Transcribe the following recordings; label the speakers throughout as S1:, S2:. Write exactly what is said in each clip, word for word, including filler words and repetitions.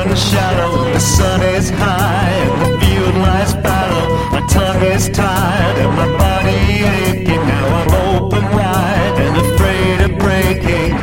S1: runs shallow, the sun is high, and the field lies fallow. My tongue is tired and my body aching. Now I'm open wide and afraid of breaking.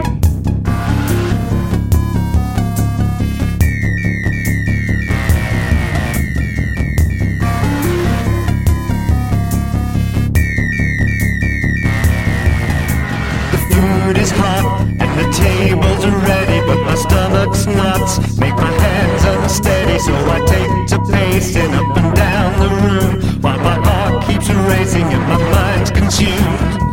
S1: The food is hot and the tables are ready, but my stomach's nuts make my hands unsteady. So I take to pacing up and down the room while my heart keeps racing and my mind's consumed.